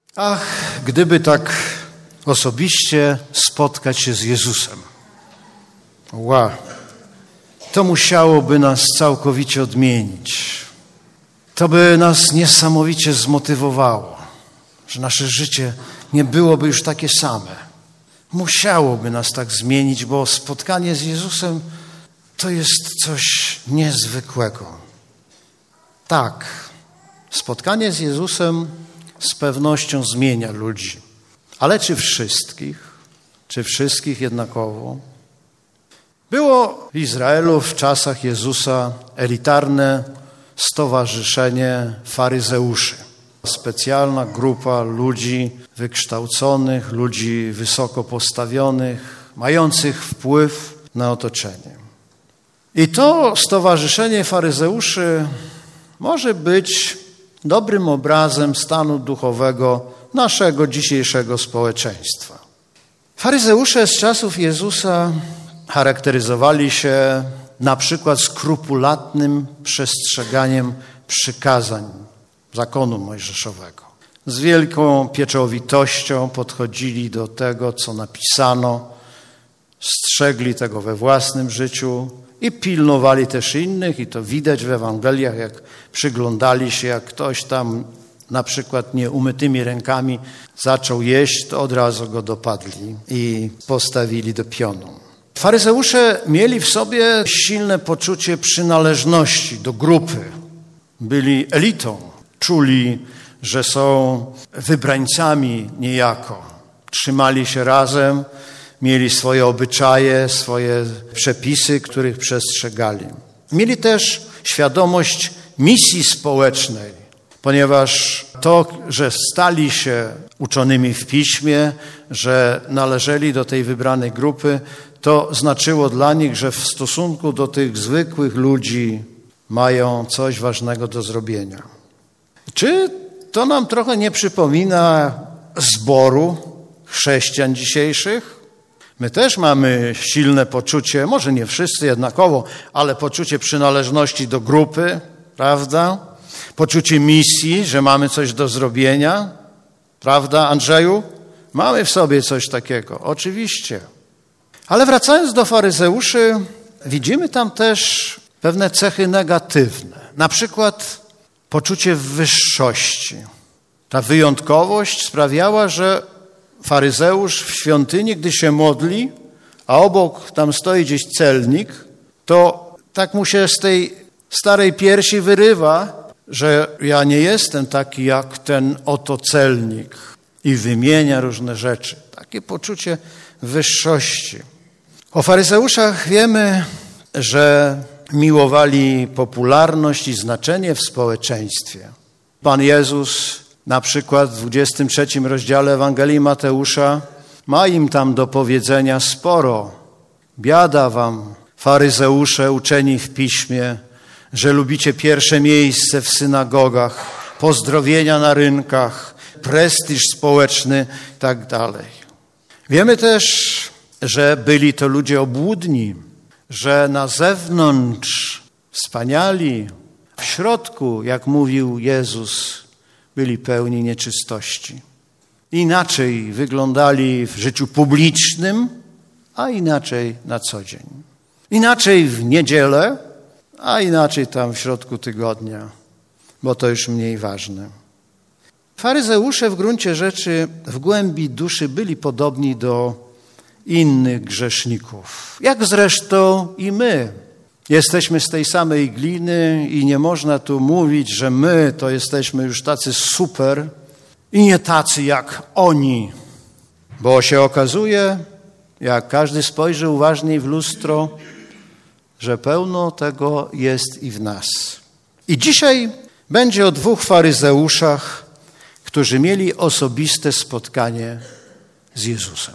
Ach, gdyby tak osobiście spotkać się z Jezusem. To musiałoby nas całkowicie odmienić. To by nas niesamowicie zmotywowało, że nasze życie nie byłoby już takie same. Musiałoby nas tak zmienić, bo spotkanie z Jezusem to jest coś niezwykłego. Tak, spotkanie z Jezusem z pewnością zmienia ludzi. Ale czy wszystkich? Czy wszystkich jednakowo? Było w Izraelu w czasach Jezusa elitarne stowarzyszenie faryzeuszy. Specjalna grupa ludzi wykształconych, ludzi wysoko postawionych, mających wpływ na otoczenie. I to stowarzyszenie faryzeuszy może być dobrym obrazem stanu duchowego naszego dzisiejszego społeczeństwa. Faryzeusze z czasów Jezusa charakteryzowali się na przykład skrupulatnym przestrzeganiem przykazań zakonu mojżeszowego. Z wielką pieczołowitością podchodzili do tego, co napisano, strzegli tego we własnym życiu i pilnowali też innych, i to widać w Ewangeliach, jak przyglądali się, jak ktoś tam na przykład nieumytymi rękami zaczął jeść, to od razu go dopadli i postawili do pionu. Faryzeusze mieli w sobie silne poczucie przynależności do grupy. Byli elitą, czuli, że są wybrańcami niejako. Trzymali się razem, mieli swoje obyczaje, swoje przepisy, których przestrzegali. Mieli też świadomość misji społecznej, ponieważ to, że stali się uczonymi w piśmie, że należeli do tej wybranej grupy, to znaczyło dla nich, że w stosunku do tych zwykłych ludzi mają coś ważnego do zrobienia. Czy to nam trochę nie przypomina zboru chrześcijan dzisiejszych? My też mamy silne poczucie, może nie wszyscy jednakowo, ale poczucie przynależności do grupy, prawda? Poczucie misji, że mamy coś do zrobienia, prawda, Andrzeju? Mamy w sobie coś takiego, oczywiście. Ale wracając do faryzeuszy, widzimy tam też pewne cechy negatywne. Na przykład poczucie wyższości. Ta wyjątkowość sprawiała, że faryzeusz w świątyni, gdy się modli, a obok tam stoi gdzieś celnik, to tak mu się z tej starej piersi wyrywa, że ja nie jestem taki jak ten oto celnik, i wymienia różne rzeczy. Takie poczucie wyższości. O faryzeuszach wiemy, że miłowali popularność i znaczenie w społeczeństwie. Pan Jezus na przykład w 23 rozdziale Ewangelii Mateusza ma im tam do powiedzenia sporo. Biada wam, faryzeusze uczeni w piśmie, że lubicie pierwsze miejsce w synagogach, pozdrowienia na rynkach, prestiż społeczny i tak dalej. Wiemy też, że byli to ludzie obłudni, że na zewnątrz wspaniali, w środku, jak mówił Jezus, byli pełni nieczystości. Inaczej wyglądali w życiu publicznym, a inaczej na co dzień. Inaczej w niedzielę, a inaczej tam w środku tygodnia, bo to już mniej ważne. Faryzeusze w gruncie rzeczy, w głębi duszy byli podobni do innych grzeszników, jak zresztą i my. Jesteśmy z tej samej gliny i nie można tu mówić, że my to jesteśmy już tacy super i nie tacy jak oni, bo się okazuje, jak każdy spojrzy uważniej w lustro, że pełno tego jest i w nas. I dzisiaj będzie o dwóch faryzeuszach, którzy mieli osobiste spotkanie z Jezusem.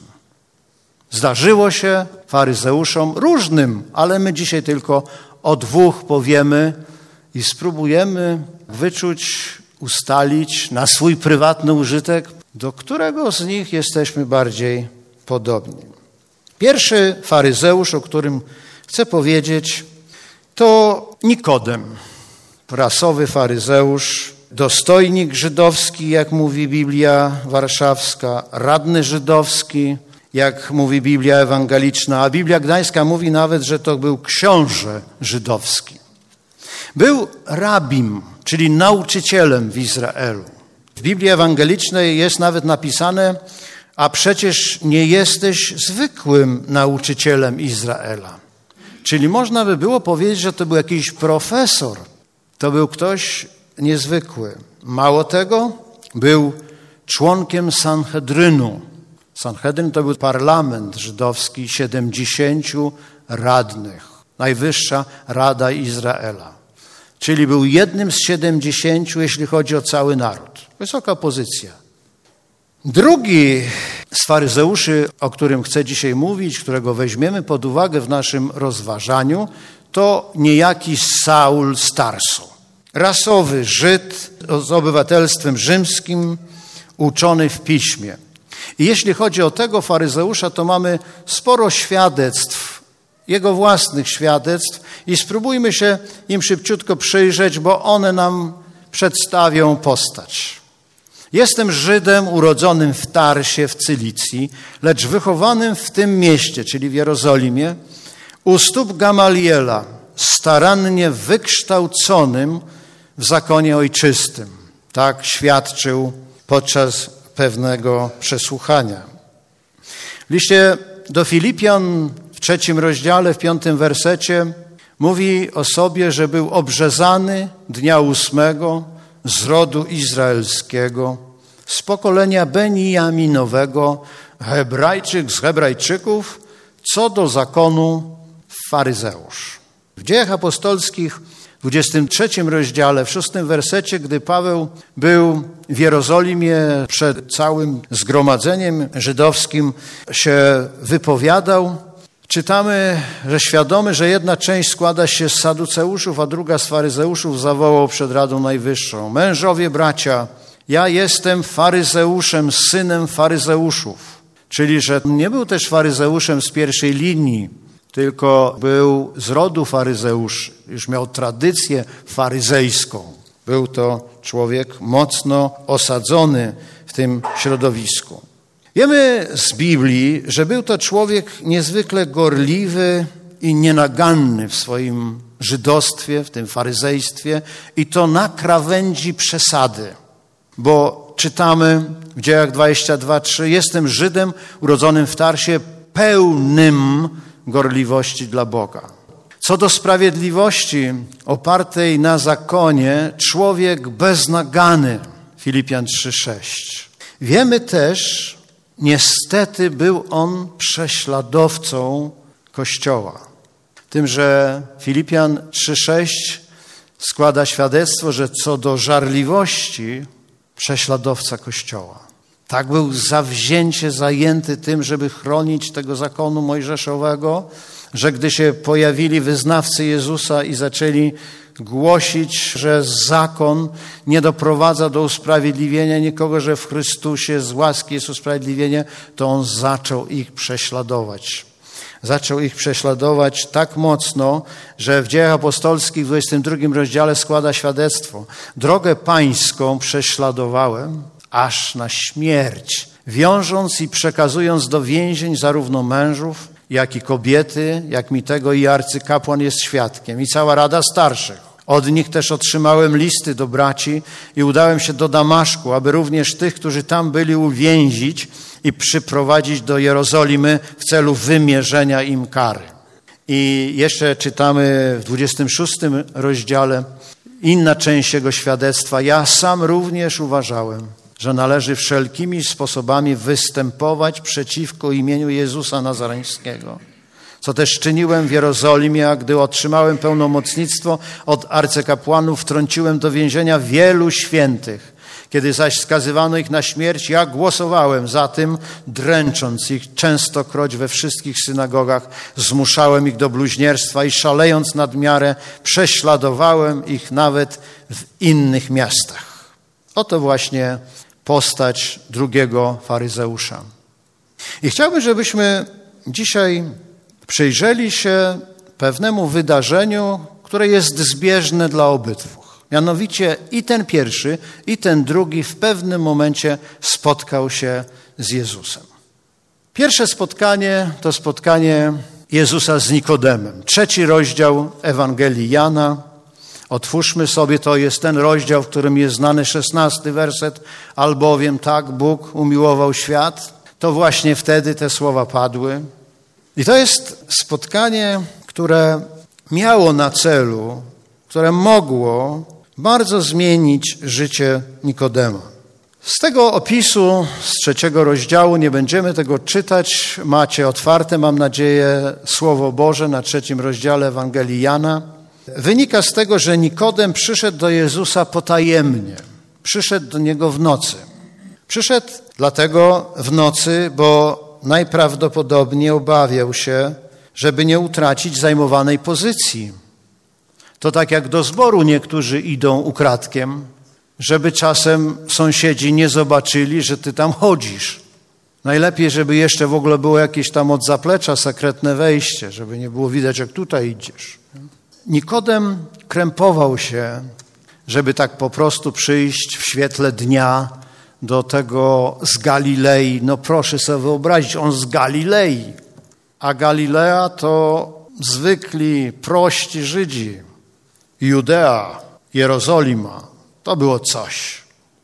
Zdarzyło się faryzeuszom różnym, ale my dzisiaj tylko o dwóch powiemy i spróbujemy wyczuć, ustalić na swój prywatny użytek, do którego z nich jesteśmy bardziej podobni. Pierwszy faryzeusz, o którym chcę powiedzieć, to Nikodem, rasowy faryzeusz, dostojnik żydowski, jak mówi Biblia Warszawska, radny żydowski, jak mówi Biblia Ewangeliczna, a Biblia Gdańska mówi nawet, że to był książę żydowski. Był rabim, czyli nauczycielem w Izraelu. W Biblii Ewangelicznej jest nawet napisane: a przecież nie jesteś zwykłym nauczycielem Izraela. Czyli można by było powiedzieć, że to był jakiś profesor. To był ktoś niezwykły. Mało tego, był członkiem Sanhedrynu. Sanhedryn to był parlament żydowski, 70 radnych. Najwyższa Rada Izraela. Czyli był jednym z 70, jeśli chodzi o cały naród. Wysoka pozycja. Drugi z faryzeuszy, o którym chcę dzisiaj mówić, którego weźmiemy pod uwagę w naszym rozważaniu, to niejaki Saul z Tarsu. Rasowy Żyd z obywatelstwem rzymskim, uczony w piśmie. I jeśli chodzi o tego faryzeusza, to mamy sporo świadectw, jego własnych świadectw i spróbujmy się im szybciutko przyjrzeć, bo one nam przedstawią postać. Jestem Żydem urodzonym w Tarsie w Cylicji, lecz wychowanym w tym mieście, czyli w Jerozolimie, u stóp Gamaliela, starannie wykształconym w zakonie ojczystym. Tak świadczył podczas pewnego przesłuchania. W liście do Filipian w 3 rozdziale, w 5 wersecie mówi o sobie, że był obrzezany dnia 8 z rodu izraelskiego, z pokolenia Beniaminowego, Hebrajczyk z Hebrajczyków, co do zakonu faryzeusz. W Dziejach Apostolskich w 23 rozdziale, w 6 wersecie, gdy Paweł był w Jerozolimie przed całym zgromadzeniem żydowskim się wypowiadał, czytamy, że świadomy, że jedna część składa się z saduceuszów, a druga z faryzeuszów, zawołał przed Radą Najwyższą: mężowie, bracia, ja jestem faryzeuszem, synem faryzeuszów. Czyli, że nie był też faryzeuszem z pierwszej linii, tylko był z rodu faryzeuszy. Już miał tradycję faryzejską. Był to człowiek mocno osadzony w tym środowisku. Wiemy z Biblii, że był to człowiek niezwykle gorliwy i nienaganny w swoim żydostwie, w tym faryzejstwie i to na krawędzi przesady. Bo czytamy w Dziejach 22:3: jestem Żydem urodzonym w Tarsie, pełnym gorliwości dla Boga. Co do sprawiedliwości opartej na zakonie, człowiek bez nagany. Filipian 3:6. Wiemy też, niestety był on prześladowcą Kościoła. Tym, że Filipian 3:6 składa świadectwo, że co do żarliwości, prześladowca Kościoła. Tak był zawzięcie zajęty tym, żeby chronić tego zakonu mojżeszowego, że gdy się pojawili wyznawcy Jezusa i zaczęli głosić, że zakon nie doprowadza do usprawiedliwienia nikogo, że w Chrystusie z łaski jest usprawiedliwienie, to on zaczął ich prześladować. Zaczął ich prześladować tak mocno, że w Dziejach Apostolskich w 22 rozdziale składa świadectwo: drogę pańską prześladowałem aż na śmierć, wiążąc i przekazując do więzień zarówno mężów, jak i kobiety, jak mi tego i arcykapłan jest świadkiem, i cała Rada Starszych. Od nich też otrzymałem listy do braci i udałem się do Damaszku, aby również tych, którzy tam byli, uwięzić i przyprowadzić do Jerozolimy w celu wymierzenia im kary. I jeszcze czytamy w 26 rozdziale inna część jego świadectwa: ja sam również uważałem, że należy wszelkimi sposobami występować przeciwko imieniu Jezusa Nazareńskiego, co też czyniłem w Jerozolimie, a gdy otrzymałem pełnomocnictwo od arcykapłanów, wtrąciłem do więzienia wielu świętych. Kiedy zaś skazywano ich na śmierć, ja głosowałem za tym, dręcząc ich częstokroć we wszystkich synagogach, zmuszałem ich do bluźnierstwa i szalejąc nad miarę, prześladowałem ich nawet w innych miastach. Oto właśnie postać drugiego faryzeusza. I chciałbym, żebyśmy dzisiaj przyjrzeli się pewnemu wydarzeniu, które jest zbieżne dla obydwu. Mianowicie i ten pierwszy, i ten drugi w pewnym momencie spotkał się z Jezusem. Pierwsze spotkanie to spotkanie Jezusa z Nikodemem. 3 rozdział Ewangelii Jana. Otwórzmy sobie, to jest ten rozdział, w którym jest znany 16 werset. Albowiem tak Bóg umiłował świat. To właśnie wtedy te słowa padły. I to jest spotkanie, które miało na celu, które mogło bardzo zmienić życie Nikodema. Z tego opisu, z 3 rozdziału, nie będziemy tego czytać. Macie otwarte, mam nadzieję, Słowo Boże na 3 rozdziale Ewangelii Jana. Wynika z tego, że Nikodem przyszedł do Jezusa potajemnie. Przyszedł do Niego w nocy. Przyszedł dlatego w nocy, bo najprawdopodobniej obawiał się, żeby nie utracić zajmowanej pozycji. To tak jak do zboru niektórzy idą ukradkiem, żeby czasem sąsiedzi nie zobaczyli, że ty tam chodzisz. Najlepiej, żeby jeszcze w ogóle było jakieś tam od zaplecza sekretne wejście, żeby nie było widać, jak tutaj idziesz. Nikodem krępował się, żeby tak po prostu przyjść w świetle dnia do tego z Galilei. No proszę sobie wyobrazić, on z Galilei. A Galilea to zwykli, prości Żydzi. Judea, Jerozolima, to było coś.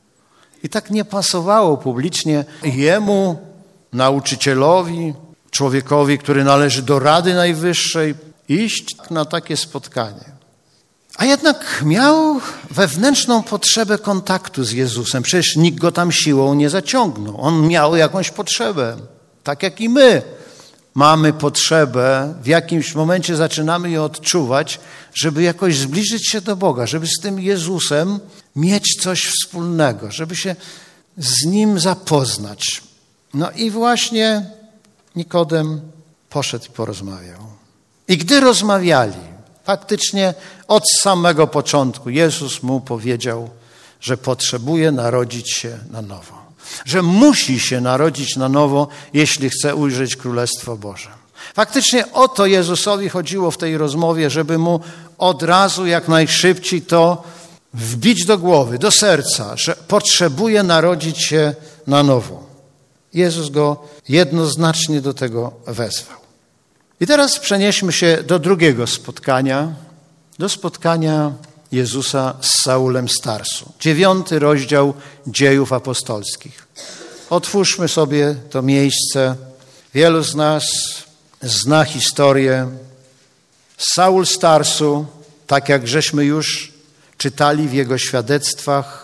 I tak nie pasowało publicznie jemu, nauczycielowi, człowiekowi, który należy do Rady Najwyższej, iść na takie spotkanie. A jednak miał wewnętrzną potrzebę kontaktu z Jezusem. Przecież nikt go tam siłą nie zaciągnął. On miał jakąś potrzebę, tak jak i my. Mamy potrzebę, w jakimś momencie zaczynamy je odczuwać, żeby jakoś zbliżyć się do Boga, żeby z tym Jezusem mieć coś wspólnego, żeby się z Nim zapoznać. No i właśnie Nikodem poszedł i porozmawiał. I gdy rozmawiali, faktycznie od samego początku Jezus mu powiedział, że potrzebuje narodzić się na nowo. Że musi się narodzić na nowo, jeśli chce ujrzeć Królestwo Boże. Faktycznie o to Jezusowi chodziło w tej rozmowie, żeby mu od razu jak najszybciej to wbić do głowy, do serca, że potrzebuje narodzić się na nowo. Jezus go jednoznacznie do tego wezwał. I teraz przenieśmy się do drugiego spotkania, do spotkania Jezusa z Saulem z Tarsu. 9 rozdział Dziejów Apostolskich. Otwórzmy sobie to miejsce. Wielu z nas zna historię. Saul z Tarsu, tak jak żeśmy już czytali w jego świadectwach,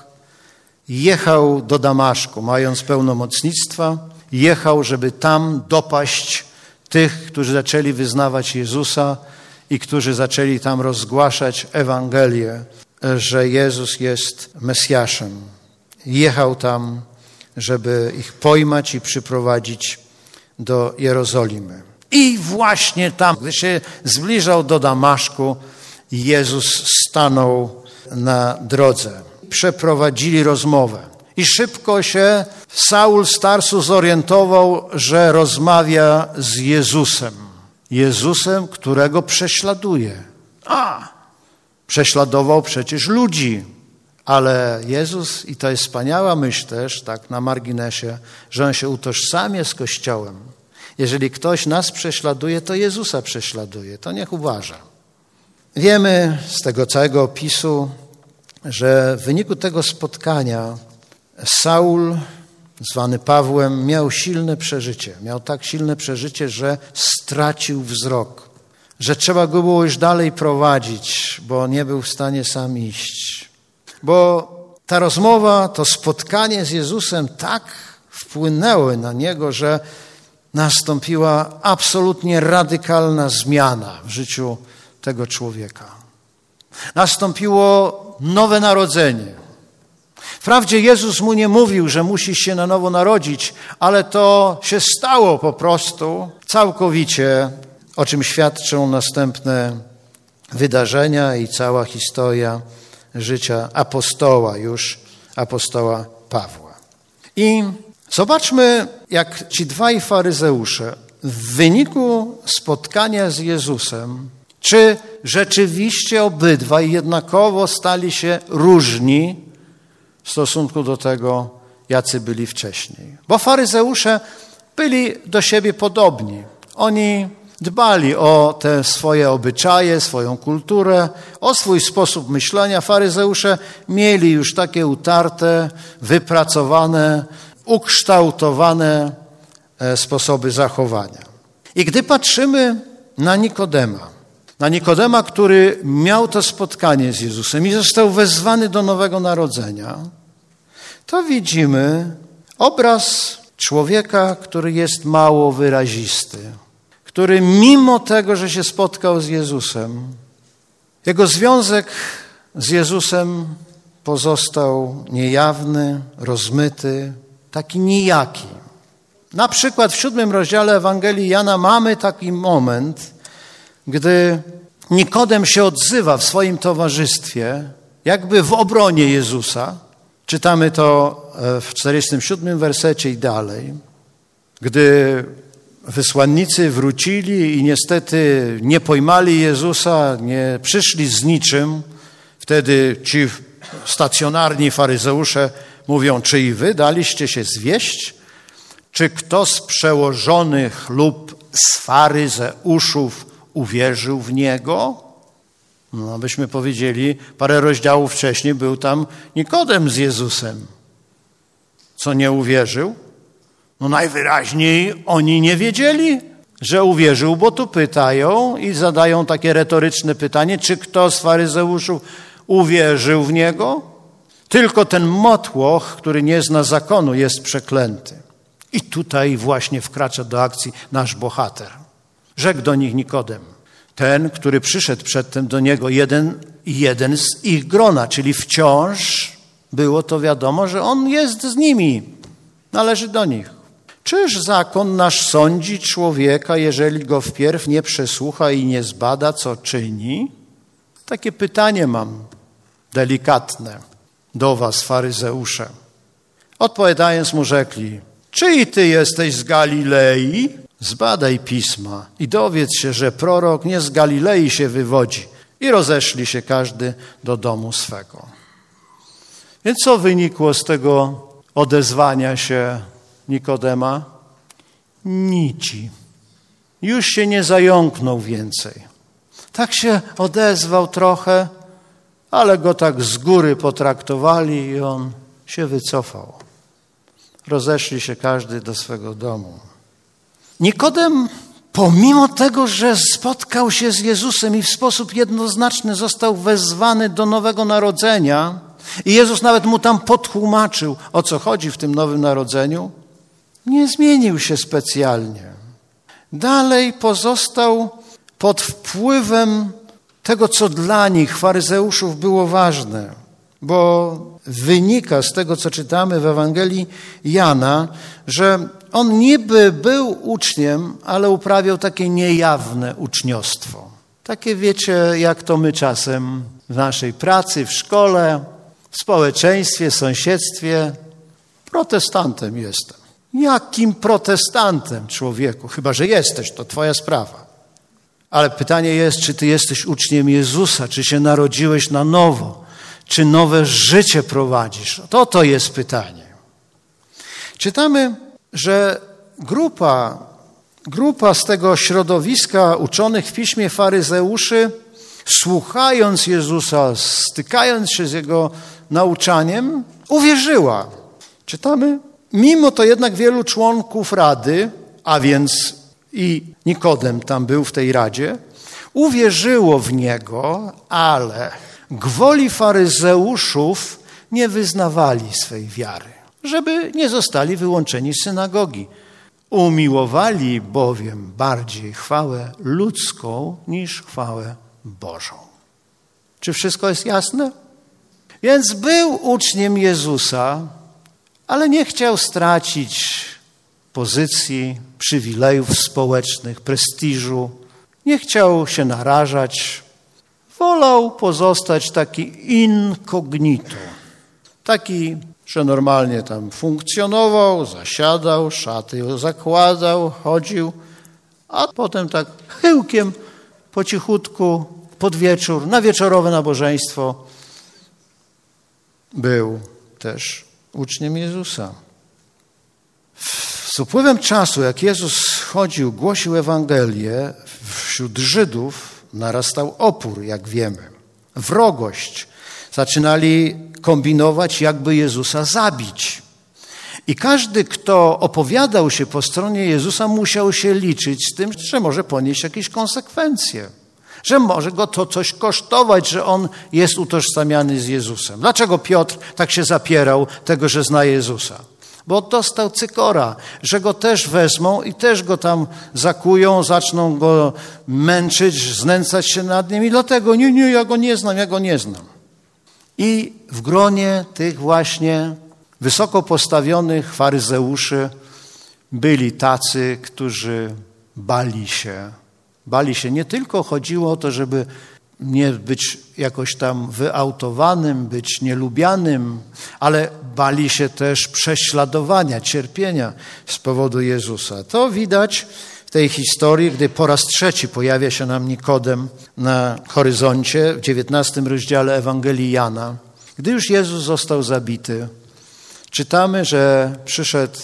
jechał do Damaszku, mając pełnomocnictwa. Jechał, żeby tam dopaść tych, którzy zaczęli wyznawać Jezusa i którzy zaczęli tam rozgłaszać Ewangelię, że Jezus jest Mesjaszem. Jechał tam, żeby ich pojmać i przyprowadzić do Jerozolimy. I właśnie tam, gdy się zbliżał do Damaszku, Jezus stanął na drodze. Przeprowadzili rozmowę. I szybko się Saul z Tarsu zorientował, że rozmawia z Jezusem. Jezusem, którego prześladuje. Prześladował przecież ludzi. Ale Jezus, i to jest wspaniała myśl też, tak na marginesie, że On się utożsamia z Kościołem. Jeżeli ktoś nas prześladuje, to Jezusa prześladuje. To niech uważa. Wiemy z tego całego opisu, że w wyniku tego spotkania Saul, zwany Pawłem, miał silne przeżycie. Miał tak silne przeżycie, że stracił wzrok. Że trzeba go było już dalej prowadzić, bo nie był w stanie sam iść. Bo ta rozmowa, to spotkanie z Jezusem tak wpłynęły na niego, że nastąpiła absolutnie radykalna zmiana w życiu tego człowieka. Nastąpiło nowe narodzenie. Wprawdzie Jezus mu nie mówił, że musi się na nowo narodzić, ale to się stało po prostu całkowicie, o czym świadczą następne wydarzenia i cała historia życia apostoła Pawła. I zobaczmy, jak ci dwaj faryzeusze w wyniku spotkania z Jezusem Czy rzeczywiście obydwaj jednakowo stali się różni w stosunku do tego, jacy byli wcześniej? Bo faryzeusze byli do siebie podobni. Oni dbali o te swoje obyczaje, swoją kulturę, o swój sposób myślenia. Faryzeusze mieli już takie utarte, wypracowane, ukształtowane sposoby zachowania. I gdy patrzymy na Nikodema, który miał to spotkanie z Jezusem i został wezwany do nowego narodzenia, to widzimy obraz człowieka, który jest mało wyrazisty, który mimo tego, że się spotkał z Jezusem, jego związek z Jezusem pozostał niejawny, rozmyty, taki nijaki. Na przykład w 7 rozdziale Ewangelii Jana mamy taki moment, gdy Nikodem się odzywa w swoim towarzystwie, jakby w obronie Jezusa. Czytamy to w 47 wersecie i dalej. Gdy wysłannicy wrócili i niestety nie pojmali Jezusa, nie przyszli z niczym, wtedy ci stacjonarni faryzeusze mówią, czy i wy daliście się zwieść? Czy kto z przełożonych lub z faryzeuszów uwierzył w Niego? No, byśmy powiedzieli, parę rozdziałów wcześniej był tam Nikodem z Jezusem. Co nie uwierzył? No najwyraźniej oni nie wiedzieli, że uwierzył, bo tu pytają i zadają takie retoryczne pytanie, czy kto z faryzeuszów uwierzył w Niego? Tylko ten motłoch, który nie zna zakonu, jest przeklęty. I tutaj właśnie wkracza do akcji nasz bohater. Rzekł do nich Nikodem, ten, który przyszedł przedtem do niego, jeden z ich grona, czyli wciąż było to wiadomo, że on jest z nimi, należy do nich. Czyż zakon nasz sądzi człowieka, jeżeli go wpierw nie przesłucha i nie zbada, co czyni? Takie pytanie mam delikatne do was, faryzeusze. Odpowiadając mu rzekli, czy i ty jesteś z Galilei? Zbadaj pisma i dowiedz się, że prorok nie z Galilei się wywodzi. I rozeszli się każdy do domu swego. Więc co wynikło z tego odezwania się Nikodema? Nici. Już się nie zająknął więcej. Tak się odezwał trochę, ale go tak z góry potraktowali i on się wycofał. Rozeszli się każdy do swego domu. Nikodem, pomimo tego, że spotkał się z Jezusem i w sposób jednoznaczny został wezwany do nowego narodzenia i Jezus nawet mu tam potłumaczył, o co chodzi w tym nowym narodzeniu, nie zmienił się specjalnie. Dalej pozostał pod wpływem tego, co dla nich, faryzeuszów, było ważne, bo wynika z tego, co czytamy w Ewangelii Jana, że on niby był uczniem, ale uprawiał takie niejawne uczniostwo. Takie wiecie, jak to my czasem w naszej pracy, w szkole, w społeczeństwie, sąsiedztwie. Protestantem jestem. Jakim protestantem, człowieku? Chyba że jesteś, to twoja sprawa. Ale pytanie jest, czy ty jesteś uczniem Jezusa, czy się narodziłeś na nowo, czy nowe życie prowadzisz? To jest pytanie. Czytamy, że grupa z tego środowiska uczonych w piśmie faryzeuszy, słuchając Jezusa, stykając się z Jego nauczaniem, uwierzyła. Czytamy, mimo to jednak wielu członków rady, a więc i Nikodem tam był w tej radzie, uwierzyło w Niego, ale gwoli faryzeuszów nie wyznawali swej wiary, żeby nie zostali wyłączeni z synagogi. Umiłowali bowiem bardziej chwałę ludzką niż chwałę Bożą. Czy wszystko jest jasne? Więc był uczniem Jezusa, ale nie chciał stracić pozycji, przywilejów społecznych, prestiżu. Nie chciał się narażać. Wolał pozostać taki incognito. Taki, że normalnie tam funkcjonował, zasiadał, szaty zakładał, chodził, a potem tak chyłkiem po cichutku, pod wieczór, na wieczorowe nabożeństwo był też uczniem Jezusa. Z upływem czasu, jak Jezus chodził, głosił Ewangelię, wśród Żydów narastał opór, jak wiemy, wrogość. Zaczynali kombinować, jakby Jezusa zabić. I każdy, kto opowiadał się po stronie Jezusa, musiał się liczyć z tym, że może ponieść jakieś konsekwencje, że może go to coś kosztować, że on jest utożsamiany z Jezusem. Dlaczego Piotr tak się zapierał tego, że zna Jezusa? Bo dostał cykora, że go też wezmą i też go tam zakują, zaczną go męczyć, znęcać się nad nim i dlatego nie, ja go nie znam. I w gronie tych właśnie wysoko postawionych faryzeuszy byli tacy, którzy bali się. Bali się, nie tylko chodziło o to, żeby nie być jakoś tam wyautowanym, być nielubianym, ale bali się też prześladowania, cierpienia z powodu Jezusa. To widać w tej historii, gdy po raz trzeci pojawia się nam Nikodem na horyzoncie, w 19 rozdziale Ewangelii Jana. Gdy już Jezus został zabity, czytamy, że przyszedł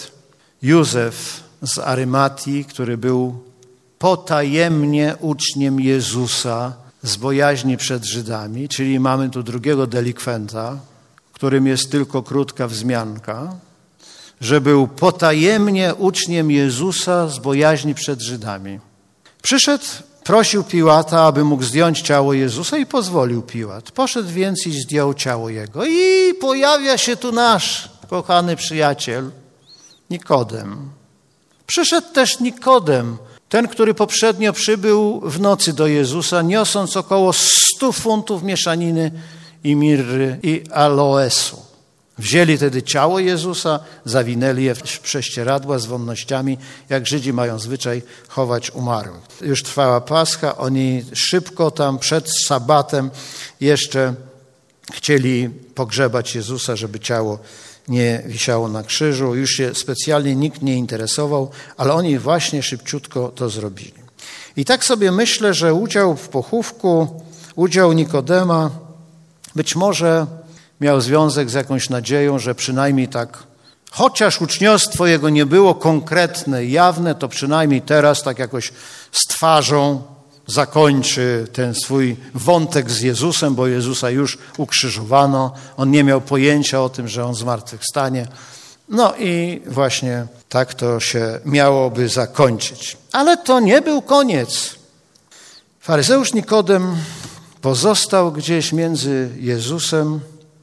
Józef z Arymatii, który był potajemnie uczniem Jezusa z bojaźni przed Żydami, czyli mamy tu drugiego delikwenta, którym jest tylko krótka wzmianka, że był potajemnie uczniem Jezusa z bojaźni przed Żydami. Przyszedł, prosił Piłata, aby mógł zdjąć ciało Jezusa i pozwolił Piłat. Poszedł więc i zdjął ciało Jego. I pojawia się tu nasz kochany przyjaciel Nikodem. Przyszedł też Nikodem, ten, który poprzednio przybył w nocy do Jezusa, niosąc około 100 funtów mieszaniny i mirry i aloesu. Wzięli wtedy ciało Jezusa, zawinęli je w prześcieradła z wonnościami, jak Żydzi mają zwyczaj chować umarłych. Już trwała Pascha, oni szybko tam przed sabatem jeszcze chcieli pogrzebać Jezusa, żeby ciało nie wisiało na krzyżu. Już się specjalnie nikt nie interesował, ale oni właśnie szybciutko to zrobili. I tak sobie myślę, że udział w pochówku, udział Nikodema być może miał związek z jakąś nadzieją, że przynajmniej tak, chociaż uczniostwo jego nie było konkretne, jawne, to przynajmniej teraz tak jakoś z twarzą zakończy ten swój wątek z Jezusem, bo Jezusa już ukrzyżowano. On nie miał pojęcia o tym, że on zmartwychwstanie. No i właśnie tak to się miałoby zakończyć. Ale to nie był koniec. Faryzeusz Nikodem pozostał gdzieś między Jezusem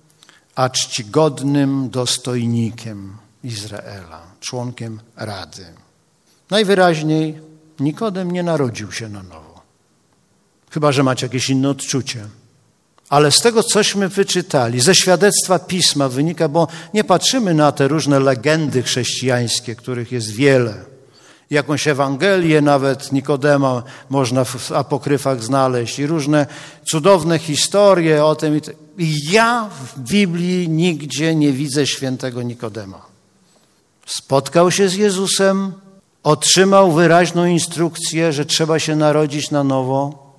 a czcigodnym dostojnikiem Izraela, członkiem Rady. Najwyraźniej Nikodem nie narodził się na nowo. Chyba że macie jakieś inne odczucie. Ale z tego, cośmy wyczytali, ze świadectwa Pisma wynika, bo nie patrzymy na te różne legendy chrześcijańskie, których jest wiele. Jakąś Ewangelię nawet Nikodema można w apokryfach znaleźć i różne cudowne historie o tym. I ja w Biblii nigdzie nie widzę świętego Nikodema. Spotkał się z Jezusem, otrzymał wyraźną instrukcję, że trzeba się narodzić na nowo,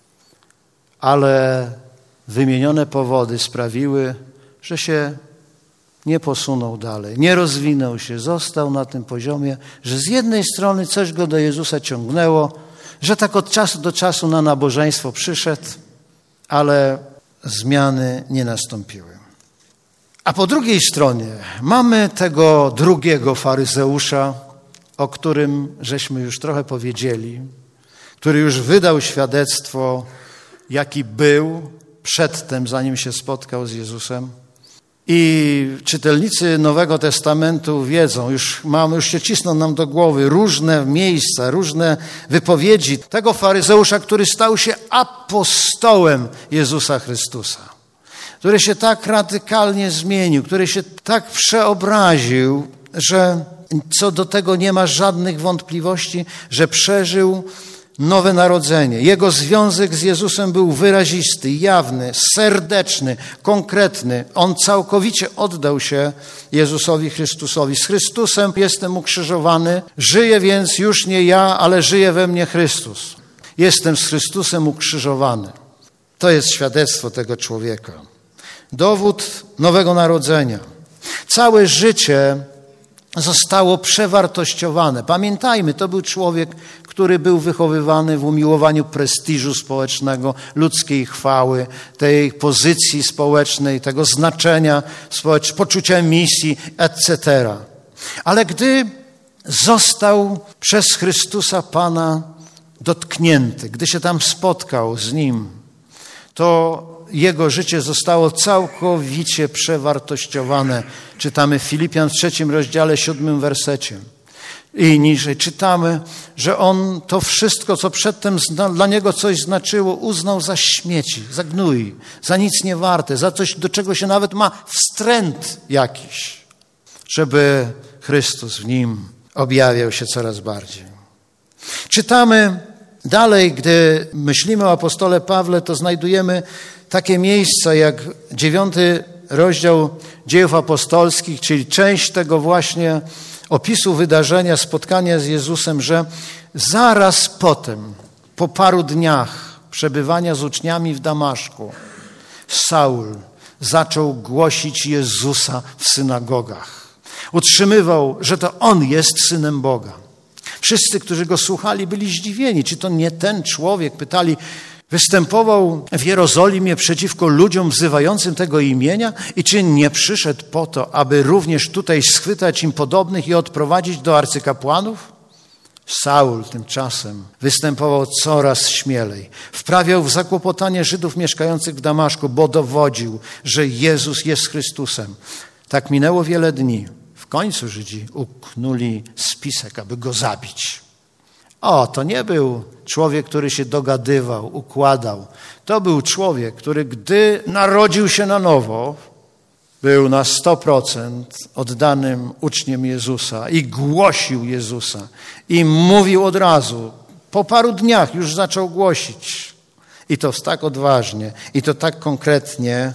ale wymienione powody sprawiły, że się nie posunął dalej, nie rozwinął się, został na tym poziomie, że z jednej strony coś go do Jezusa ciągnęło, że tak od czasu do czasu na nabożeństwo przyszedł, ale zmiany nie nastąpiły. A po drugiej stronie mamy tego drugiego faryzeusza, o którym żeśmy już trochę powiedzieli, który już wydał świadectwo, jaki był przedtem, zanim się spotkał z Jezusem. I czytelnicy Nowego Testamentu wiedzą, już się cisną nam do głowy różne miejsca, różne wypowiedzi tego faryzeusza, który stał się apostołem Jezusa Chrystusa, który się tak radykalnie zmienił, który się tak przeobraził, że co do tego nie ma żadnych wątpliwości, że przeżył nowe narodzenie. Jego związek z Jezusem był wyrazisty, jawny, serdeczny, konkretny. On całkowicie oddał się Jezusowi Chrystusowi. Z Chrystusem jestem ukrzyżowany, żyję więc już nie ja, ale żyje we mnie Chrystus. Jestem z Chrystusem ukrzyżowany. To jest świadectwo tego człowieka. Dowód nowego narodzenia. Całe życie zostało przewartościowane. Pamiętajmy, to był człowiek, który był wychowywany w umiłowaniu prestiżu społecznego, ludzkiej chwały, tej pozycji społecznej, tego znaczenia społecznego, poczucia misji, etc. Ale gdy został przez Chrystusa Pana dotknięty, gdy się tam spotkał z Nim, to jego życie zostało całkowicie przewartościowane. Czytamy w Filipian w 3 rozdziale 7 wersecie. I niżej czytamy, że on to wszystko, co przedtem dla niego coś znaczyło, uznał za śmieci, za gnój, za nic nie warte, za coś, do czego się nawet ma wstręt jakiś, żeby Chrystus w nim objawiał się coraz bardziej. Czytamy dalej, gdy myślimy o apostole Pawle, to znajdujemy takie miejsca jak 9 rozdział Dziejów Apostolskich, czyli część tego właśnie opisu wydarzenia, spotkania z Jezusem, że zaraz potem, po paru dniach przebywania z uczniami w Damaszku, Saul zaczął głosić Jezusa w synagogach. Utrzymywał, że to On jest Synem Boga. Wszyscy, którzy Go słuchali, byli zdziwieni. Czy to nie ten człowiek? Pytali, występował w Jerozolimie przeciwko ludziom wzywającym tego imienia i czy nie przyszedł po to, aby również tutaj schwytać im podobnych i odprowadzić do arcykapłanów? Saul tymczasem występował coraz śmielej. Wprawiał w zakłopotanie Żydów mieszkających w Damaszku, bo dowodził, że Jezus jest Chrystusem. Tak minęło wiele dni. W końcu Żydzi uknuli spisek, aby go zabić. To nie był człowiek, który się dogadywał, układał. To był człowiek, który gdy narodził się na nowo, był na 100% oddanym uczniem Jezusa i głosił Jezusa. I mówił od razu, po paru dniach już zaczął głosić. I to tak odważnie, i to tak konkretnie,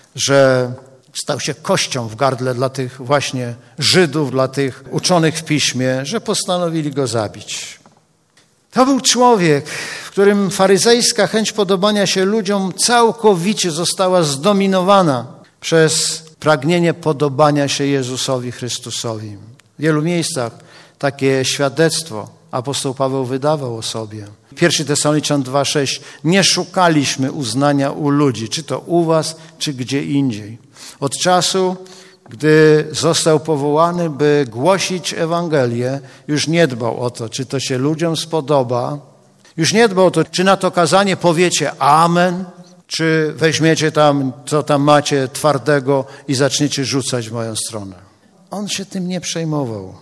że stał się kością w gardle dla tych właśnie Żydów, dla tych uczonych w piśmie, że postanowili go zabić. To był człowiek, w którym faryzejska chęć podobania się ludziom całkowicie została zdominowana przez pragnienie podobania się Jezusowi Chrystusowi. W wielu miejscach takie świadectwo apostoł Paweł wydawał o sobie. 1 Tesaloniczan 2,6. Nie szukaliśmy uznania u ludzi, czy to u was, czy gdzie indziej. Od czasu, gdy został powołany, by głosić Ewangelię, już nie dbał o to, czy to się ludziom spodoba. Już nie dbał o to, czy na to kazanie powiecie amen, czy weźmiecie tam, co tam macie twardego i zaczniecie rzucać w moją stronę. On się tym nie przejmował.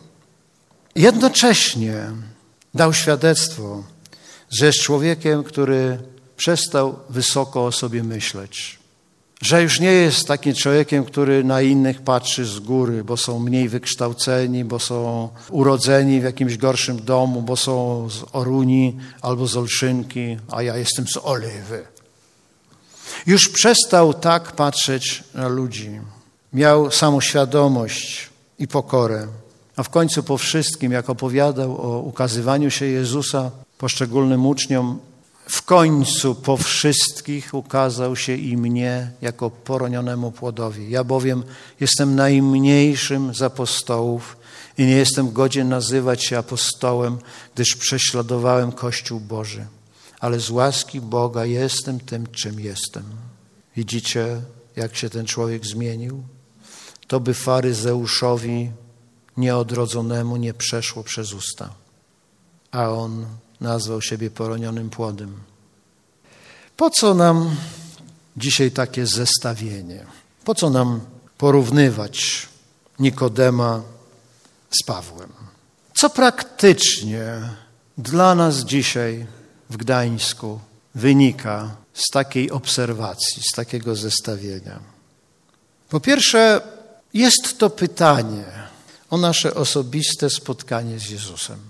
Jednocześnie dał świadectwo, że jest człowiekiem, który przestał wysoko o sobie myśleć. Że już nie jest takim człowiekiem, który na innych patrzy z góry, bo są mniej wykształceni, bo są urodzeni w jakimś gorszym domu, bo są z Oruni albo z Olszynki, a ja jestem z Oliwy. Już przestał tak patrzeć na ludzi. Miał samoświadomość i pokorę. A w końcu po wszystkim, jak opowiadał o ukazywaniu się Jezusa poszczególnym uczniom, w końcu po wszystkich ukazał się i mnie jako poronionemu płodowi. Ja bowiem jestem najmniejszym z apostołów i nie jestem godzien nazywać się apostołem, gdyż prześladowałem Kościół Boży. Ale z łaski Boga jestem tym, czym jestem. Widzicie, jak się ten człowiek zmienił? To by faryzeuszowi nieodrodzonemu nie przeszło przez usta. A on nazwał siebie poronionym płodem. Po co nam dzisiaj takie zestawienie? Po co nam porównywać Nikodema z Pawłem? Co praktycznie dla nas dzisiaj w Gdańsku wynika z takiej obserwacji, z takiego zestawienia? Po pierwsze, jest to pytanie o nasze osobiste spotkanie z Jezusem.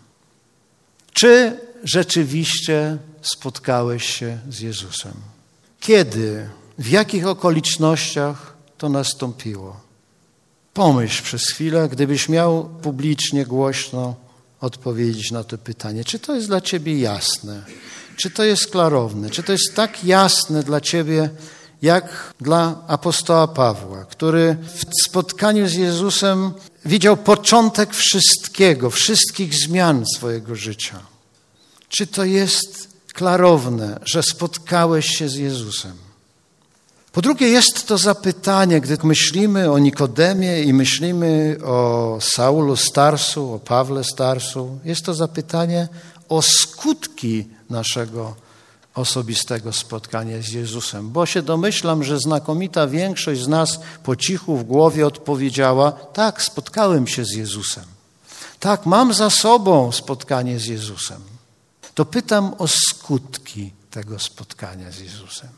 Czy rzeczywiście spotkałeś się z Jezusem? Kiedy, w jakich okolicznościach to nastąpiło? Pomyśl przez chwilę, gdybyś miał publicznie, głośno odpowiedzieć na to pytanie. Czy to jest dla ciebie jasne? Czy to jest klarowne? Czy to jest tak jasne dla ciebie, jak dla apostoła Pawła, który w spotkaniu z Jezusem widział początek wszystkiego, wszystkich zmian swojego życia? Czy to jest klarowne, że spotkałeś się z Jezusem? Po drugie, jest to zapytanie, gdy myślimy o Nikodemie i myślimy o Saulu z Tarsu, o Pawle z Tarsu, jest to zapytanie o skutki naszego osobistego spotkania z Jezusem. Bo się domyślam, że znakomita większość z nas po cichu w głowie odpowiedziała: tak, spotkałem się z Jezusem. Tak, mam za sobą spotkanie z Jezusem. To pytam o skutki tego spotkania z Jezusem.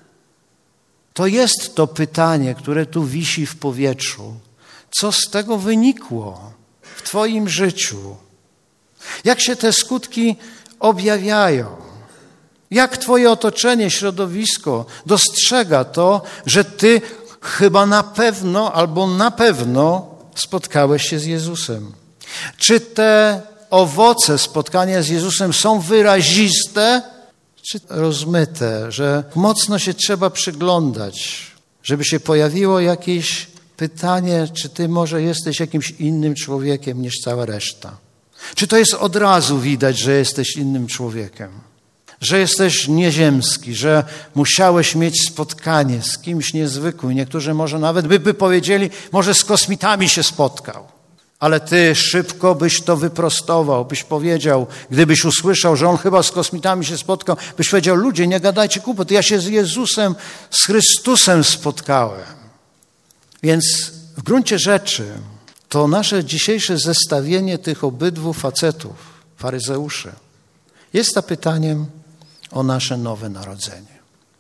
To jest to pytanie, które tu wisi w powietrzu. Co z tego wynikło w twoim życiu? Jak się te skutki objawiają? Jak twoje otoczenie, środowisko dostrzega to, że ty chyba na pewno albo na pewno spotkałeś się z Jezusem? Czy te owoce spotkania z Jezusem są wyraziste, czy rozmyte, że mocno się trzeba przyglądać, żeby się pojawiło jakieś pytanie, czy ty może jesteś jakimś innym człowiekiem niż cała reszta? Czy to jest od razu widać, że jesteś innym człowiekiem? Że jesteś nieziemski, że musiałeś mieć spotkanie z kimś niezwykłym. Niektórzy może nawet by powiedzieli, może z kosmitami się spotkał. Ale ty szybko byś to wyprostował, byś powiedział, gdybyś usłyszał, że on chyba z kosmitami się spotkał, byś powiedział: ludzie, nie gadajcie głupot, ja się z Jezusem, z Chrystusem spotkałem. Więc w gruncie rzeczy to nasze dzisiejsze zestawienie tych obydwu facetów, faryzeuszy, jest zapytaniem o nasze nowe narodzenie.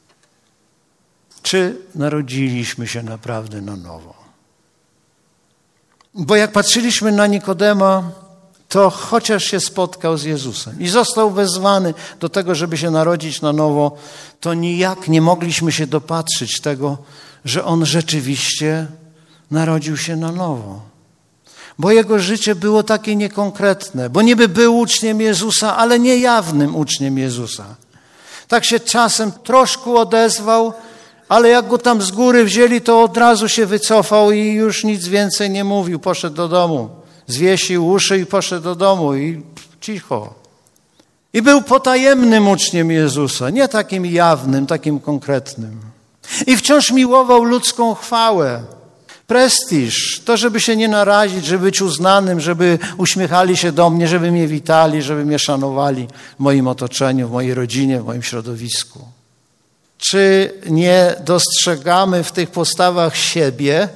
Czy narodziliśmy się naprawdę na nowo? Bo jak patrzyliśmy na Nikodema, to chociaż się spotkał z Jezusem i został wezwany do tego, żeby się narodzić na nowo, to nijak nie mogliśmy się dopatrzyć tego, że on rzeczywiście narodził się na nowo. Bo jego życie było takie niekonkretne, bo niby był uczniem Jezusa, ale niejawnym uczniem Jezusa. Tak się czasem troszkę odezwał, ale jak go tam z góry wzięli, to od razu się wycofał i już nic więcej nie mówił. Poszedł do domu, zwiesił uszy i poszedł do domu i cicho. I był potajemnym uczniem Jezusa, nie takim jawnym, takim konkretnym. I wciąż miłował ludzką chwałę, prestiż, to żeby się nie narazić, żeby być uznanym, żeby uśmiechali się do mnie, żeby mnie witali, żeby mnie szanowali w moim otoczeniu, w mojej rodzinie, w moim środowisku. Czy nie dostrzegamy w tych postawach siebie?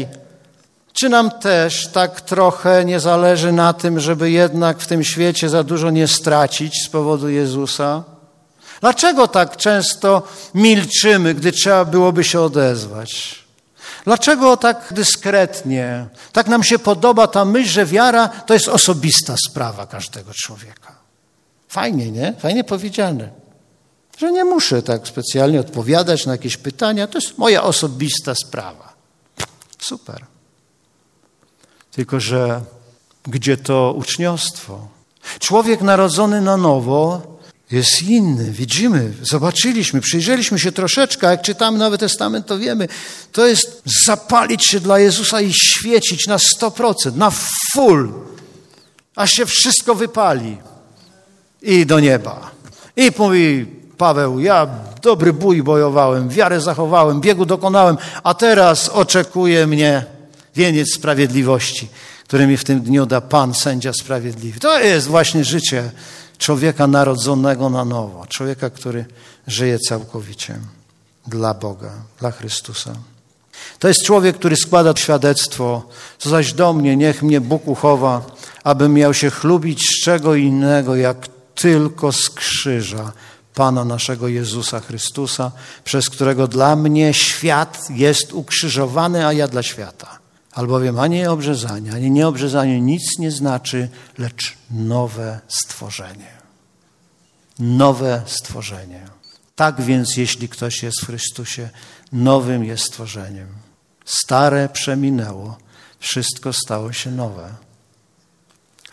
Czy nam też tak trochę nie zależy na tym, żeby jednak w tym świecie za dużo nie stracić z powodu Jezusa? Dlaczego tak często milczymy, gdy trzeba byłoby się odezwać? Dlaczego tak dyskretnie? Tak nam się podoba ta myśl, że wiara to jest osobista sprawa każdego człowieka. Fajnie, nie? Fajnie powiedziane. Że nie muszę tak specjalnie odpowiadać na jakieś pytania. To jest moja osobista sprawa. Super. Tylko że gdzie to uczniostwo? Człowiek narodzony na nowo jest inny. Widzimy, zobaczyliśmy, przyjrzeliśmy się troszeczkę, jak czytamy Nowy Testament, to wiemy, to jest zapalić się dla Jezusa i świecić na 100%, na full, aż się wszystko wypali i do nieba. I mówi Paweł: ja dobry bój bojowałem, wiarę zachowałem, biegu dokonałem, a teraz oczekuje mnie wieniec sprawiedliwości, który mi w tym dniu da Pan, sędzia sprawiedliwy. To jest właśnie życie człowieka narodzonego na nowo, człowieka, który żyje całkowicie dla Boga, dla Chrystusa. To jest człowiek, który składa świadectwo: co zaś do mnie, niech mnie Bóg uchowa, abym miał się chlubić z czego innego, jak tylko z krzyża Pana naszego Jezusa Chrystusa, przez którego dla mnie świat jest ukrzyżowany, a ja dla świata. Albowiem ani obrzezanie, ani nieobrzezanie nic nie znaczy, lecz nowe stworzenie. Nowe stworzenie. Tak więc, jeśli ktoś jest w Chrystusie, nowym jest stworzeniem. Stare przeminęło, wszystko stało się nowe.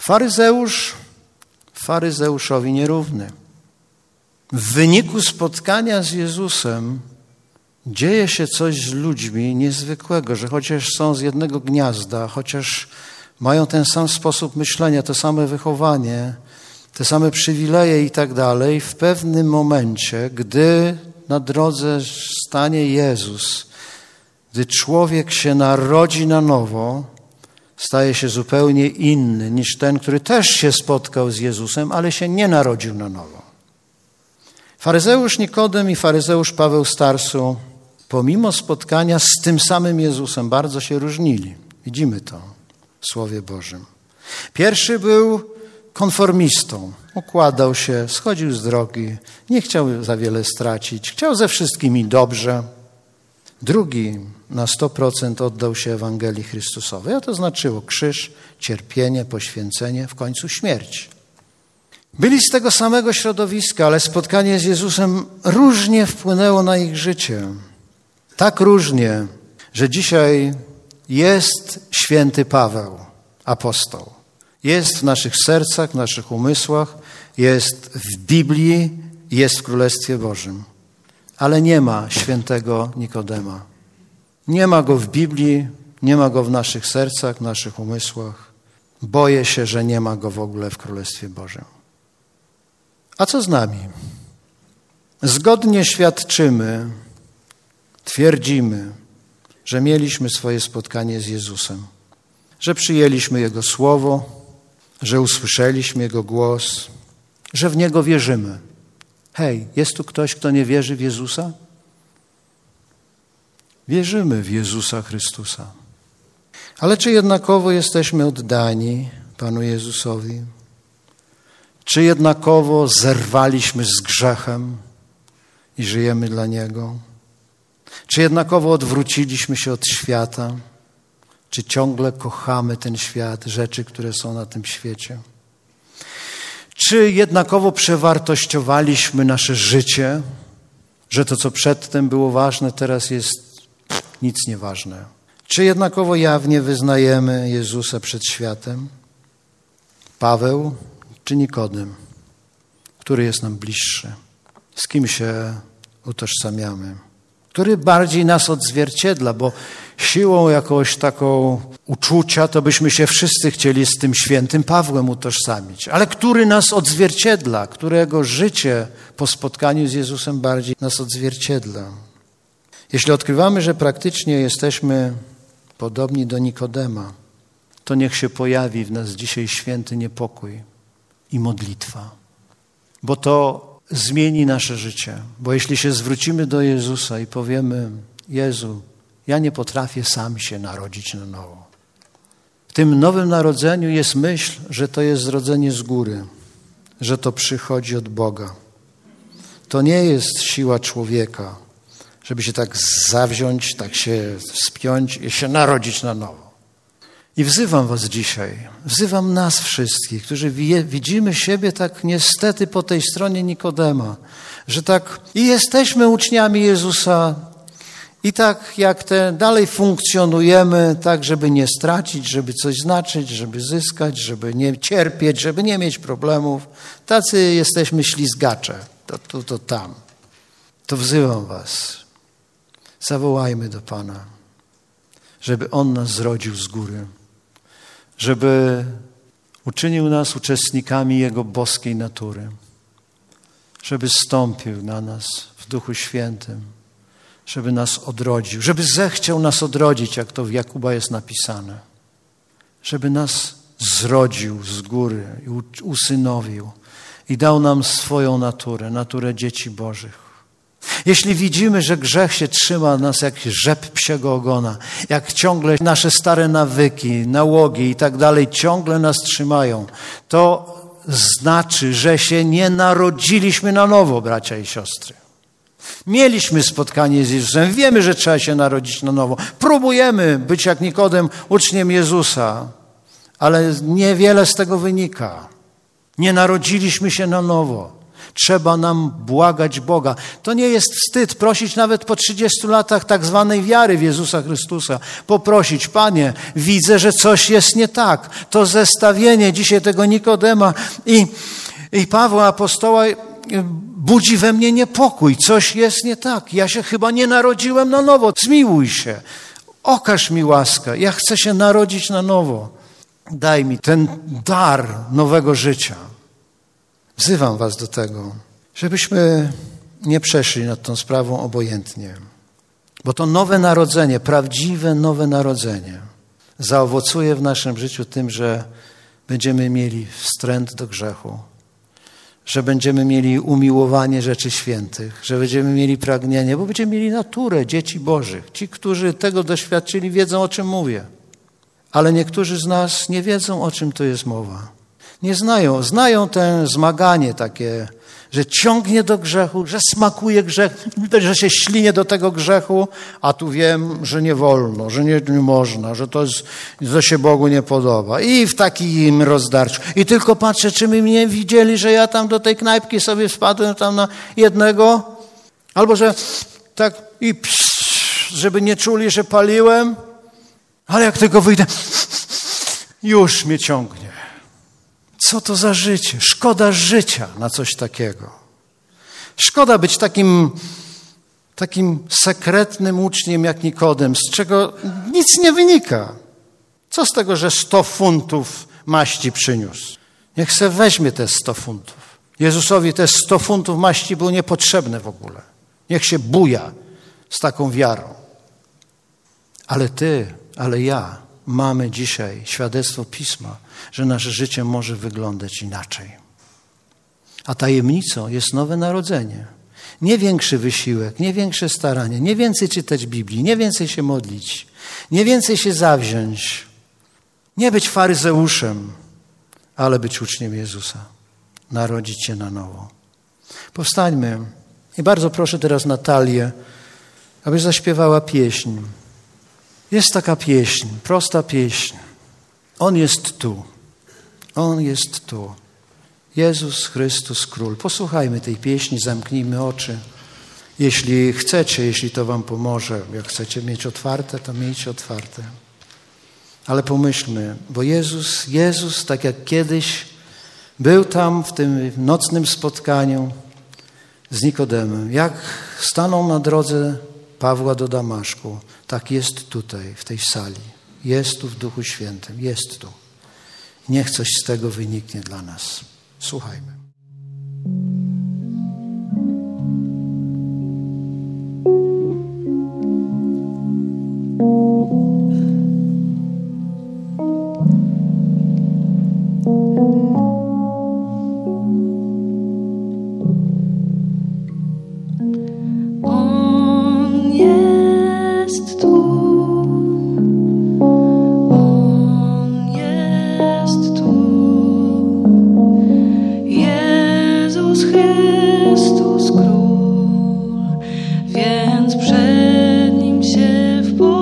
Faryzeusz faryzeuszowi nierówny. W wyniku spotkania z Jezusem dzieje się coś z ludźmi niezwykłego, że chociaż są z jednego gniazda, chociaż mają ten sam sposób myślenia, to same wychowanie, te same przywileje i tak dalej, w pewnym momencie, gdy na drodze stanie Jezus, gdy człowiek się narodzi na nowo, staje się zupełnie inny niż ten, który też się spotkał z Jezusem, ale się nie narodził na nowo. Faryzeusz Nikodem i faryzeusz Paweł z Tarsu, pomimo spotkania z tym samym Jezusem, bardzo się różnili. Widzimy to w Słowie Bożym. Pierwszy był konformistą. Układał się, schodził z drogi, nie chciał za wiele stracić, chciał ze wszystkimi dobrze. Drugi na 100% oddał się Ewangelii Chrystusowej, a to znaczyło krzyż, cierpienie, poświęcenie, w końcu śmierć. Byli z tego samego środowiska, ale spotkanie z Jezusem różnie wpłynęło na ich życie. Tak różnie, że dzisiaj jest święty Paweł, apostoł. Jest w naszych sercach, w naszych umysłach, jest w Biblii, jest w Królestwie Bożym. Ale nie ma świętego Nikodema. Nie ma go w Biblii, nie ma go w naszych sercach, w naszych umysłach. Boję się, że nie ma go w ogóle w Królestwie Bożym. A co z nami? Zgodnie świadczymy, twierdzimy, że mieliśmy swoje spotkanie z Jezusem, że przyjęliśmy Jego Słowo, że usłyszeliśmy Jego głos, że w Niego wierzymy. Hej, jest tu ktoś, kto nie wierzy w Jezusa? Wierzymy w Jezusa Chrystusa. Ale czy jednakowo jesteśmy oddani Panu Jezusowi? Czy jednakowo zerwaliśmy z grzechem i żyjemy dla Niego? Czy jednakowo odwróciliśmy się od świata? Czy ciągle kochamy ten świat, rzeczy, które są na tym świecie? Czy jednakowo przewartościowaliśmy nasze życie, że to, co przedtem było ważne, teraz jest nic nieważne? Czy jednakowo jawnie wyznajemy Jezusa przed światem? Paweł czy Nikodem? Który jest nam bliższy? Z kim się utożsamiamy? Który bardziej nas odzwierciedla, bo siłą jakąś taką uczucia to byśmy się wszyscy chcieli z tym świętym Pawłem utożsamić. Ale który nas odzwierciedla? Którego życie po spotkaniu z Jezusem bardziej nas odzwierciedla? Jeśli odkrywamy, że praktycznie jesteśmy podobni do Nikodema, to niech się pojawi w nas dzisiaj święty niepokój i modlitwa. Bo to zmieni nasze życie. Bo jeśli się zwrócimy do Jezusa i powiemy: Jezu, ja nie potrafię sam się narodzić na nowo. W tym nowym narodzeniu jest myśl, że to jest zrodzenie z góry, że to przychodzi od Boga. To nie jest siła człowieka, żeby się tak zawziąć, tak się spiąć i się narodzić na nowo. I wzywam was dzisiaj, wzywam nas wszystkich, którzy widzimy siebie tak niestety po tej stronie Nikodema, że tak i jesteśmy uczniami Jezusa i tak jak dalej funkcjonujemy, tak żeby nie stracić, żeby coś znaczyć, żeby zyskać, żeby nie cierpieć, żeby nie mieć problemów. Tacy jesteśmy ślizgacze, to tam. To wzywam was, zawołajmy do Pana, żeby On nas zrodził z góry, żeby uczynił nas uczestnikami Jego boskiej natury, żeby zstąpił na nas w Duchu Świętym, żeby nas odrodził, żeby zechciał nas odrodzić, jak to w Jakuba jest napisane, żeby nas zrodził z góry i usynowił i dał nam swoją naturę, naturę dzieci Bożych. Jeśli widzimy, że grzech się trzyma nas jak rzep psiego ogona, jak ciągle nasze stare nawyki, nałogi i tak dalej ciągle nas trzymają, to znaczy, że się nie narodziliśmy na nowo, bracia i siostry. Mieliśmy spotkanie z Jezusem, wiemy, że trzeba się narodzić na nowo. Próbujemy być jak Nikodem, uczniem Jezusa, ale niewiele z tego wynika. Nie narodziliśmy się na nowo. Trzeba nam błagać Boga. To nie jest wstyd prosić nawet po 30 latach tak zwanej wiary w Jezusa Chrystusa. Poprosić, Panie, widzę, że coś jest nie tak. To zestawienie dzisiaj tego Nikodema i Pawła apostoła budzi we mnie niepokój. Coś jest nie tak. Ja się chyba nie narodziłem na nowo. Zmiłuj się. Okaż mi łaskę. Ja chcę się narodzić na nowo. Daj mi ten dar nowego życia. Wzywam was do tego, żebyśmy nie przeszli nad tą sprawą obojętnie. Bo to nowe narodzenie, prawdziwe nowe narodzenie zaowocuje w naszym życiu tym, że będziemy mieli wstręt do grzechu, że będziemy mieli umiłowanie rzeczy świętych, że będziemy mieli pragnienie, bo będziemy mieli naturę dzieci Bożych. Ci, którzy tego doświadczyli, wiedzą, o czym mówię. Ale niektórzy z nas nie wiedzą, o czym tu jest mowa. Nie znają to zmaganie takie, że ciągnie do grzechu, że smakuje grzech, że się ślinie do tego grzechu, a tu wiem, że nie wolno, że nie można, że to się Bogu nie podoba. I w takim rozdarciu. I tylko patrzę, czy my mnie widzieli, że ja tam do tej knajpki sobie wpadłem tam na jednego, albo że tak i żeby nie czuli, że paliłem, ale jak tylko wyjdę, już mnie ciągnie. Co to za życie? Szkoda życia na coś takiego. Szkoda być takim sekretnym uczniem jak Nikodem, z czego nic nie wynika. Co z tego, że 100 funtów maści przyniósł? Niech se weźmie te 100 funtów. Jezusowi te 100 funtów maści było niepotrzebne w ogóle. Niech się buja z taką wiarą. Ale ty, ale ja mamy dzisiaj świadectwo Pisma, że nasze życie może wyglądać inaczej. A tajemnicą jest nowe narodzenie. Nie większy wysiłek, nie większe staranie, nie więcej czytać Biblii, nie więcej się modlić, nie więcej się zawziąć, nie być faryzeuszem, ale być uczniem Jezusa. Narodzić się na nowo. Powstańmy i bardzo proszę teraz Natalię, abyś zaśpiewała pieśń. Jest taka pieśń, prosta pieśń. On jest tu. On jest tu. Jezus Chrystus Król. Posłuchajmy tej pieśni, zamknijmy oczy. Jeśli chcecie, jeśli to wam pomoże, jak chcecie mieć otwarte, to miejcie otwarte. Ale pomyślmy, bo Jezus, tak jak kiedyś był tam w tym nocnym spotkaniu z Nikodemem, jak stanął na drodze Pawła do Damaszku, tak jest tutaj, w tej sali. Jest tu w Duchu Świętym, jest tu. Niech coś z tego wyniknie dla nas. Słuchajmy.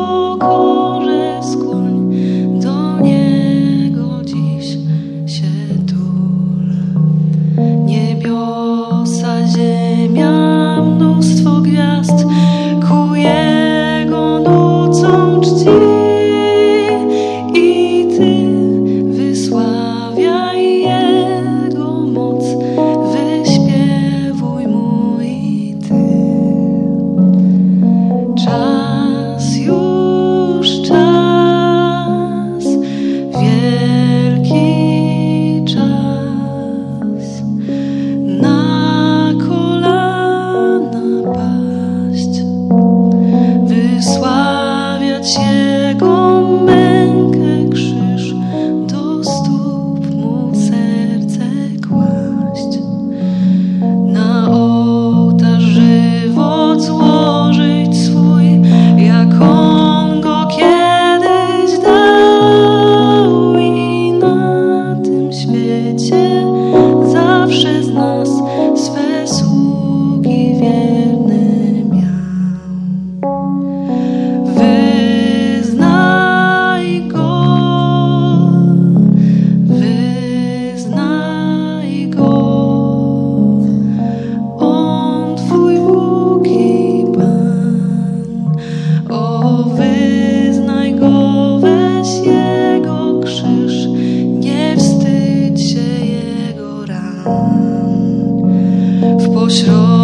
Się środku.